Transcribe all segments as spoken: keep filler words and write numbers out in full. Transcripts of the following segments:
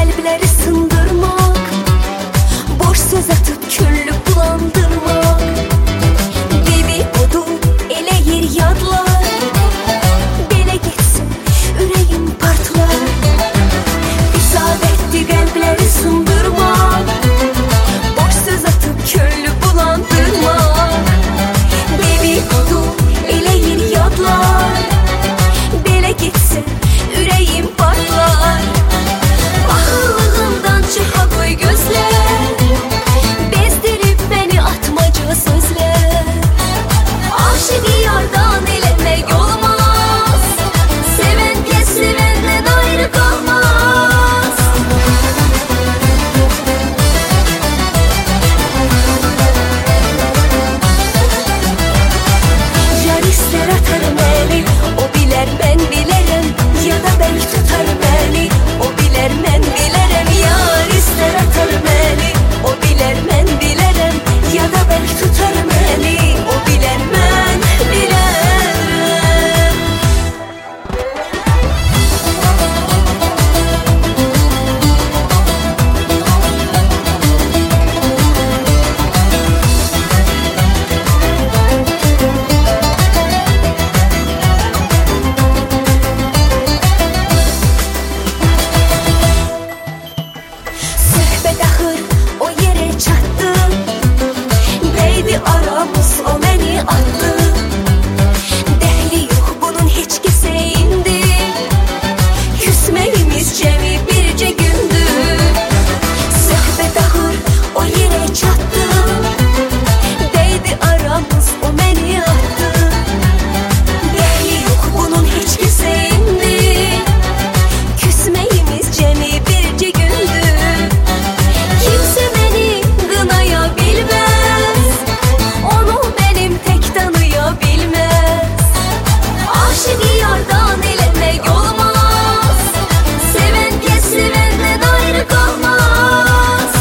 kalpleri sındırmak, boş söz atıp küllü bulandırmak. Dedikodu eləyir yadlar, belə getsin ürəyim partlar. İsabətli kalpleri sındırmak, boş söz atıp küllü bulandırmak. Dedikodu eləyir yadlar, belə getsin ürəyim partlar. Ahıllığından çıxa qoy gözlər, bezdirib məni atmaca sözlər. Aşıqı yardan eləmək olmaz, sevən kəs sevəndən ayrı qalmaz. Yar istər atar məni, o bilər mən bilərəm, ya da bəlk tutar məni, o bilər mən bilərəm. Yar istər atar məni, o bilər mən bilərəm, ya da bəlk tutar məni, o bilər mən bilərəm. Söhbət axır o yerə çatdı, neydi aramız, o məni atdı. Dəhli yox bunun heç kəsə indi, küsməyimiz cəmi bircə gündür. Söhbət axır o yerə çatdı, neydi aramız, o məni atdı. Dəhli yox bunun heç kəsə indi, küsməyimiz cəmi bircə gündür. Kimse beni qınaya bilməz, onu benim tek tanıya bilməz. Aşıqı yardan eləmək olmaz, sevən kəs sevəndən ayrı qalmaz.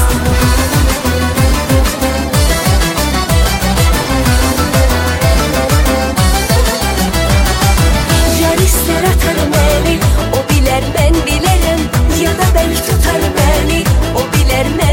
Yar istər atar məni, o bilər mən bilərəm, ya da bəlk tutar məni, o bilər mən